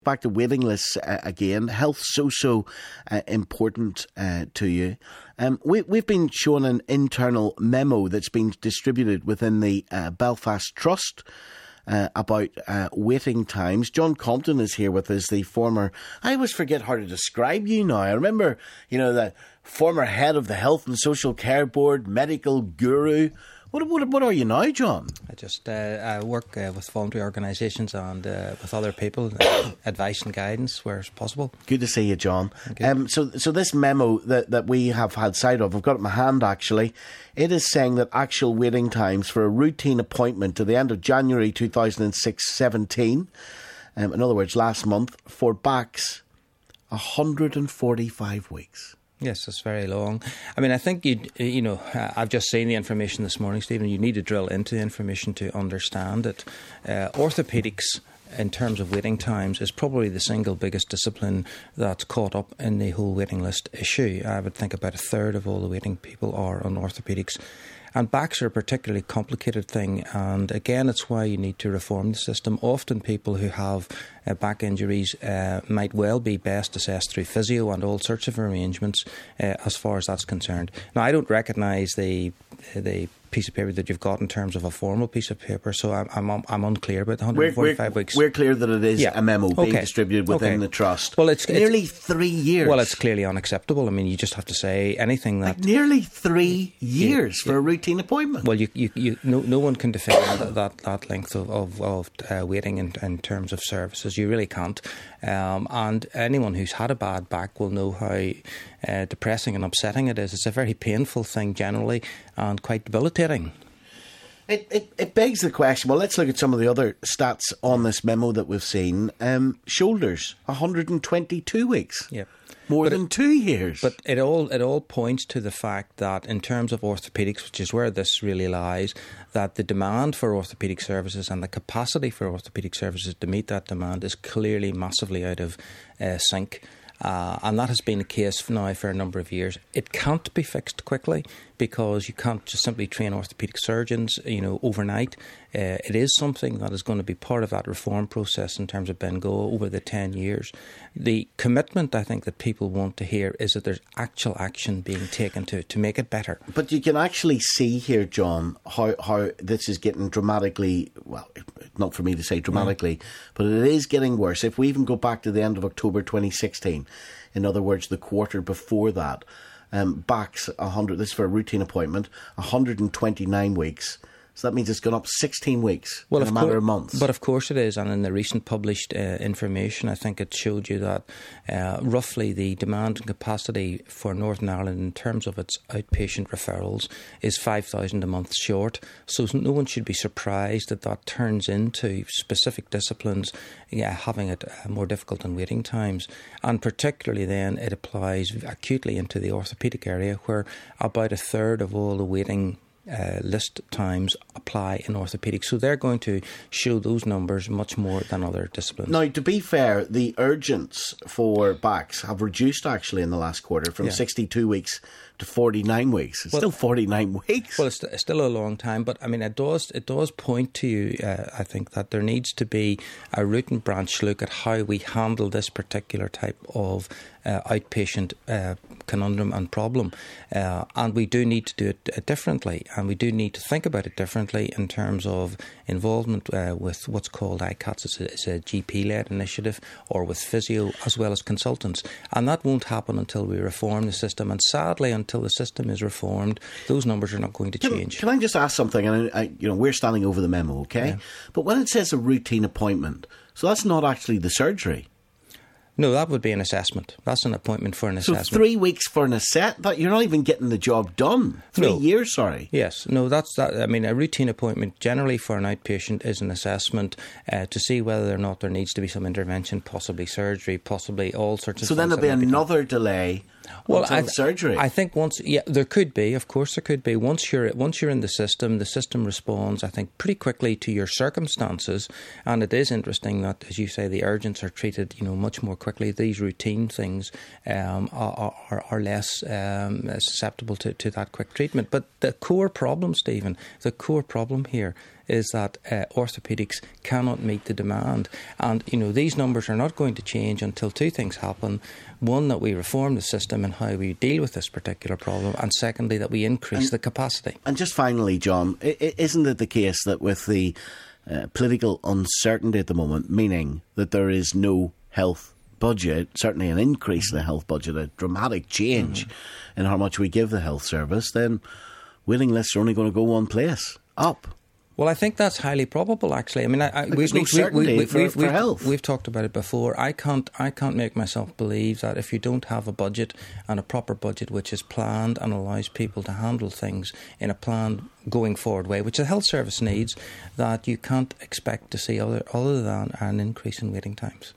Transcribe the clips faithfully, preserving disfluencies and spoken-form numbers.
Back to waiting lists uh, again. Health so, so uh, important uh, to you. Um, we, we've been shown an internal memo that's been distributed within the uh, Belfast Trust uh, about uh, waiting times. John Compton is here with us, the former... I always forget how to describe you now. I remember, you know, the former head of the Health and Social Care Board, medical guru. What, what, what are you now, John? I just uh, I work uh, with voluntary organisations and uh, with other people, uh, advice and guidance where it's possible. Good to see you, John. Um, so, so this memo that, that we have had sight of, I've got it in my hand actually, it is saying that actual waiting times for a routine appointment to the end of January two thousand seventeen, um, in other words, last month, for backs, one hundred forty-five weeks. Yes, it's very long. I mean, I think you you know, I've just seen the information this morning, Stephen. You need to drill into the information to understand it. Uh, orthopaedics, in terms of waiting times, is probably the single biggest discipline that's caught up in the whole waiting list issue. I would think about a third of all the waiting people are on orthopaedics. And backs are a particularly complicated thing, and again, it's why you need to reform the system. Often people who have uh, back injuries uh, might well be best assessed through physio and all sorts of arrangements uh, as far as that's concerned. Now, I don't recognise the the piece of paper that you've got in terms of a formal piece of paper, so I'm I'm, I'm unclear about the one hundred forty-five we're, we're, weeks. We're clear that it is yeah. a memo being okay. distributed within okay. the trust. Well, it's nearly it's, three years. Well, it's clearly unacceptable. I mean, you just have to say anything that like nearly three years yeah, for a routine appointment. Well, you, you, you no, no one can defend that, that that length of of, of uh, waiting in, in terms of services. You really can't. Um, and anyone who's had a bad back will know how uh, depressing and upsetting it is. It's a very painful thing generally, and quite debilitating. It, it it begs the question. Well, let's look at some of the other stats on this memo that we've seen. Um, shoulders, one hundred twenty-two weeks. Yeah. More but than it, two years. But it all it all points to the fact that in terms of orthopaedics, which is where this really lies, that the demand for orthopaedic services and the capacity for orthopaedic services to meet that demand is clearly massively out of uh, sync. Uh, and that has been the case now for a number of years. It can't be fixed quickly because you can't just simply train orthopaedic surgeons, you know, overnight. Uh, it is something that is going to be part of that reform process in terms of Bengo over the ten years. The commitment, I think, that people want to hear is that there's actual action being taken to, to make it better. But you can actually see here, John, how, how this is getting dramatically, well, not for me to say dramatically, mm. but it is getting worse. If we even go back to the end of October twenty sixteen, in other words, the quarter before that, um, backs one hundred, this is for a routine appointment, one hundred twenty-nine weeks. So that means it's gone up sixteen weeks well, in a matter co- of months. But of course it is, and in the recent published uh, information, I think it showed you that uh, roughly the demand and capacity for Northern Ireland in terms of its outpatient referrals is five thousand a month short. So no one should be surprised that that turns into specific disciplines yeah, having it uh, more difficult in waiting times. And particularly then it applies acutely into the orthopaedic area, where about a third of all the waiting Uh, list times apply in orthopaedics. So they're going to show those numbers much more than other disciplines. Now, to be fair, the urgents for backs have reduced actually in the last quarter from yeah. sixty-two weeks to forty-nine weeks. It's well, still forty-nine weeks. Well, it's, it's still a long time, but I mean, it does it does point to you, uh, I think, that there needs to be a root and branch look at how we handle this particular type of uh, outpatient uh, conundrum and problem. Uh, and we do need to do it uh, differently, and we do need to think about it differently in terms of involvement uh, with what's called I CATS. It's a, it's a G P-led initiative, or with physio as well as consultants. And that won't happen until we reform the system. And sadly, until the system is reformed, those numbers are not going to change. Can, can I just ask something? And I, you know, we're standing over the memo, okay? Yeah. But when it says a routine appointment, so that's not actually the surgery. No, that would be an assessment. That's an appointment for an so assessment. So three weeks for an assessment? That you're not even getting the job done. Three no. years, sorry. Yes. No, that's that. I mean, a routine appointment generally for an outpatient is an assessment uh, to see whether or not there needs to be some intervention, possibly surgery, possibly all sorts of so things. So then there'll be another delay well, until I th- surgery. I think once, yeah, there could be. Of course, there could be. Once you're once you're in the system, the system responds, I think, pretty quickly to your circumstances. And it is interesting that, as you say, the urgents are treated, you know, much more quickly. These routine things um, are, are, are less um, susceptible to, to that quick treatment. But the core problem, Stephen, the core problem here is that uh, orthopaedics cannot meet the demand. And, you know, these numbers are not going to change until two things happen. One, that we reform the system and how we deal with this particular problem. And secondly, that we increase and, the capacity. And just finally, John, isn't it the case that with the uh, political uncertainty at the moment, meaning that there is no health budget, certainly an increase in the health budget, a dramatic change mm-hmm. in how much we give the health service, then waiting lists are only going to go one place, up? Well, I think that's highly probable, actually. I mean, I, I, we, no we, we, we, for, we've, for we've, health. We've talked about it before. I can't, I can't make myself believe that if you don't have a budget and a proper budget which is planned and allows people to handle things in a planned going forward way, which the health service needs, that you can't expect to see other, other than an increase in waiting times.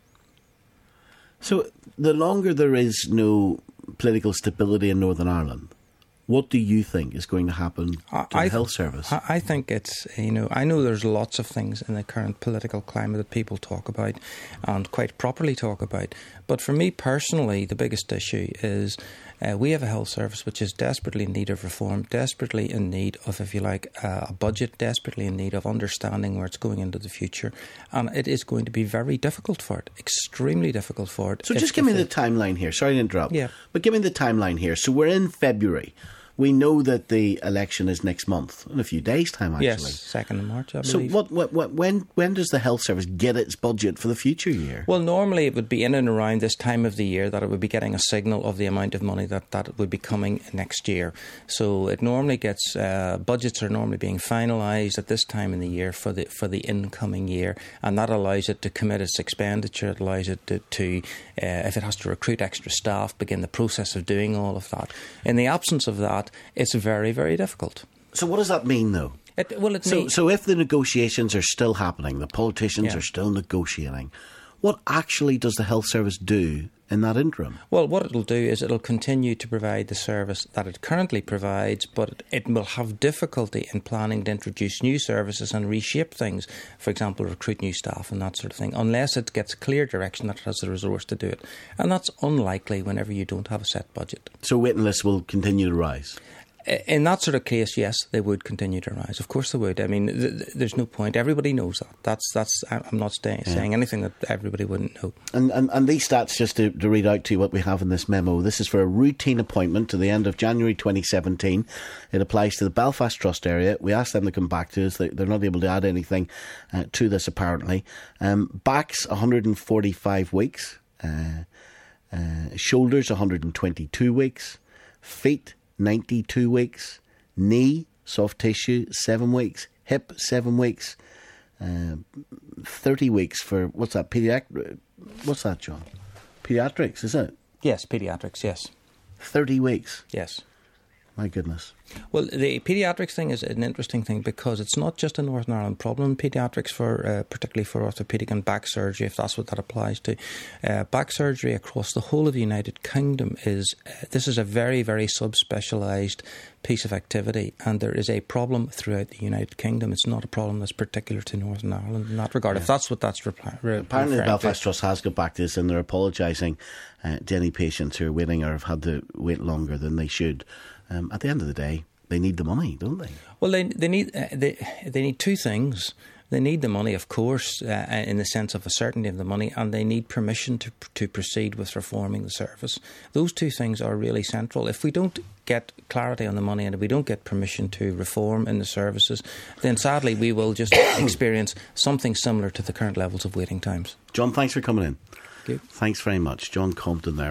So the longer there is no political stability in Northern Ireland, what do you think is going to happen to I, the health service? I, I think it's, you know, I know there's lots of things in the current political climate that people talk about and quite properly talk about. But for me personally, the biggest issue is uh, we have a health service which is desperately in need of reform, desperately in need of, if you like, uh, a budget, desperately in need of understanding where it's going into the future. And it is going to be very difficult for it, extremely difficult for it. So just give me the timeline here. Sorry to interrupt. Yeah. But give me the timeline here. So we're in February. We know that the election is next month, in a few days' time, actually. Yes, second of March, I so believe. So what, what, what, when, when does the health service get its budget for the future year? Well, normally it would be in and around this time of the year that it would be getting a signal of the amount of money that, that would be coming next year. So it normally gets, uh, budgets are normally being finalised at this time in the year for the for the incoming year, and that allows it to commit its expenditure. It allows it to, to uh, if it has to recruit extra staff, begin the process of doing all of that. In the absence of that, it's very, very difficult. So what does that mean, though? It, well, it so, mean, so if the negotiations are still happening, the politicians yeah. are still negotiating, what actually does the health service do in that interim? Well, what it'll do is it'll continue to provide the service that it currently provides, but it will have difficulty in planning to introduce new services and reshape things, for example, recruit new staff and that sort of thing, unless it gets a clear direction that it has the resource to do it. And that's unlikely whenever you don't have a set budget. So waiting lists will continue to rise? In that sort of case, yes, they would continue to rise. Of course they would. I mean, th- th- there's no point. Everybody knows that. That's that's. I'm not staying, yeah. saying anything that everybody wouldn't know. And and, and these stats, just to, to read out to you what we have in this memo. This is for a routine appointment to the end of January twenty seventeen. It applies to the Belfast Trust area. We asked them to come back to us. They, they're not able to add anything uh, to this, apparently. Um, backs, one hundred forty-five weeks. Uh, uh, shoulders, one hundred twenty-two weeks. Feet, ninety-two weeks, knee, soft tissue, seven weeks, hip, seven weeks, uh, thirty weeks for, what's that, pediatric, what's that, John? Pediatrics, is it? Yes, paediatrics, yes. thirty weeks? Yes. My goodness. Well, the paediatrics thing is an interesting thing because it's not just a Northern Ireland problem. Paediatrics, for uh, particularly for orthopaedic and back surgery, if that's what that applies to. Uh, back surgery across the whole of the United Kingdom is, uh, this is a very, very subspecialised piece of activity, and there is a problem throughout the United Kingdom. It's not a problem that's particular to Northern Ireland in that regard, yeah. if that's what that's reply, re- Apparently the Belfast to. Trust has got back to us and they're apologising uh, to any patients who are waiting or have had to wait longer than they should. Um, at the end of the day, they need the money, don't they? Well, they they need uh, they they need two things. They need the money, of course, uh, in the sense of a certainty of the money, and they need permission to to proceed with reforming the service. Those two things are really central. If we don't get clarity on the money and if we don't get permission to reform in the services, then sadly we will just experience something similar to the current levels of waiting times. John, thanks for coming in. Thank you. Thanks very much. John Compton there.